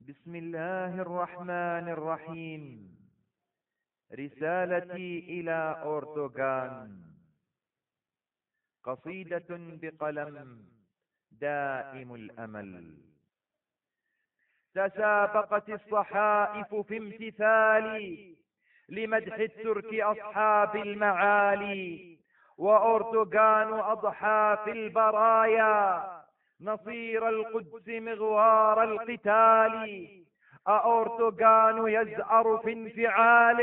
بسم الله الرحمن الرحيم. رسالتي إلى أردوغان. قصيدة بقلم دائم الأمل. تسابقت الصحائف في امتثالي لمدح الترك أصحاب المعالي، وأردوغان أضحى في البرايا نصير القدس مغوار القتال. أأردوغان يزأر في انفعال،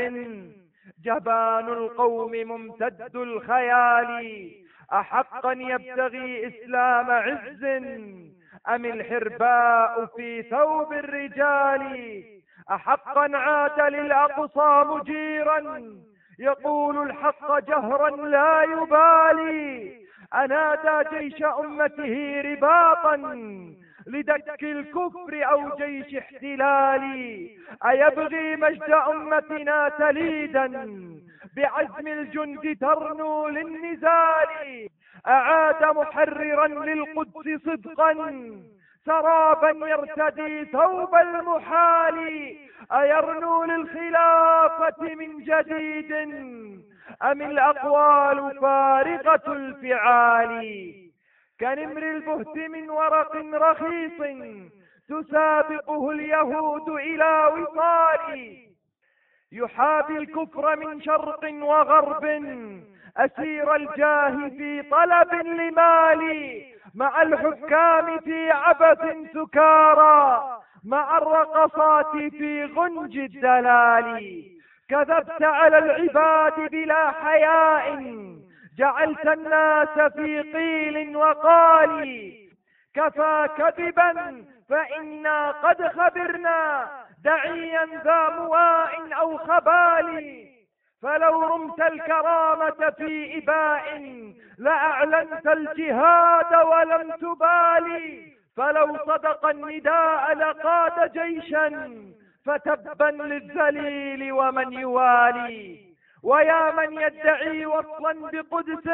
جبان القوم ممتد الخيال. أحقا يبتغي إسلام عز، أم الحرباء في ثوب الرجال؟ أحقا عاد للأقصى مجيرا، يقول الحق جهرا لا يبالي. أنادى جيش أمته رباطا لدك الكفر أو جيش احتلال؟ أيبغي مجد أمتنا تليدا بعزم الجند ترنو للنزال؟ أعاد محررا للقدس صدقا سرابا يرتدي ثوب المحال. أيرنو للخلافة من جديد، أم الأقوال فارغة الفعال؟ كنمر البهت من ورق رخيص تسابقه اليهود إلى وصال. يحابي الكفر من شرق وغرب، أسير الجاه في طلب لمال. مع الحكام في عبث سكارى، مع الرقصات في غنج الدلال. كذبت على العباد بلا حياء، جعلت الناس في قيل وقال. كفى كذبا فإنا قد خبرنا، دعيا ذا مواء أو خبال. فلو رمت الكرامة في إباء، لأعلنت الجهاد ولم تبالي. فلو صدق النداء لقاد جيشا، فتبا للذليل ومن يوالي. ويا من يدعي وصلا بقدس،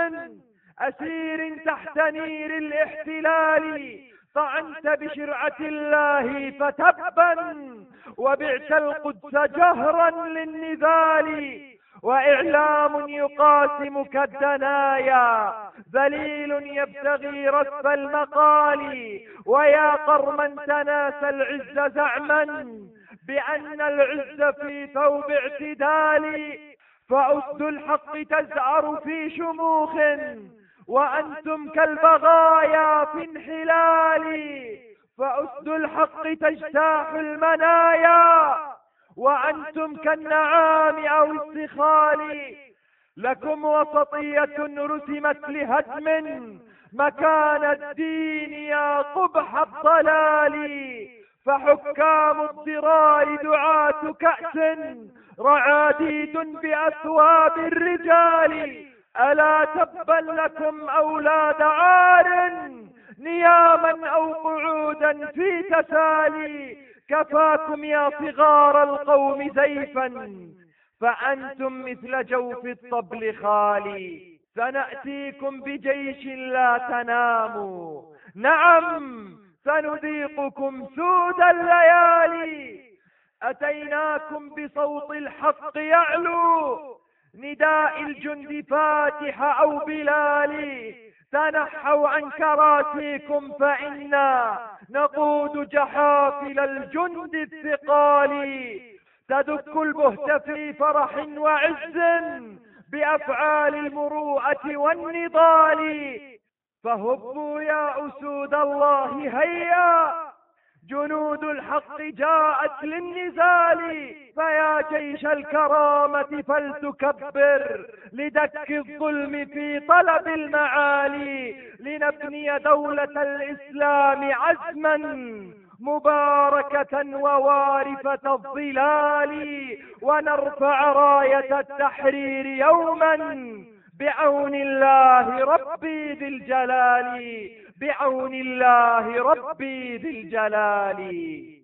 أسير تحت نير الاحتلال. طعنت بشرعة الله فتبا، وبعت القدس جهرا للنذال. وإعلام يقاسمك الدنايا، ذليل يبتغي رسف المقال. ويا قرما تناسى العز زعما بأن العز في ثوب اعتدال. فأسد الحق تزعر في شموخ، وأنتم كالبغايا في انحلال. فأسد الحق تجتاح المنايا، وأنتم كالنعام أو السخال. لكم وسطية رسمت لهدم مكان الدين يا قبح الضلال. فحكام الضرار دعاة كأس، رعاديد بأثواب الرجال. ألا تبا لكم أولاد عار، نياما أو قعودا في تسالي. كفاكم يا صغار القوم زيفا، فأنتم مثل جوف الطبل خالي. سنأتيكم بجيش لا تناموا، نعم سنذيقكم سود الليالي. أتيناكم بصوت الحق يعلو، نداء الجند فاتح أو بلال. تنحوا عن كراسيكم فإنا نقود جحافل الجند الثقال. تدك البهت في فرح وعز بأفعال المروءة والنضال. فهبوا يا أسود الله هيا، جنود الحق جاءت للنزال. فيا جيش الكرامة فلتكبر لدك الظلم في طلب المعالي. لنبني دولة الإسلام عزما مباركة ووارفة الظلال، ونرفع راية التحرير يوما بعون الله ربي ذي الجلال. بعون الله ربي ذي الجلال.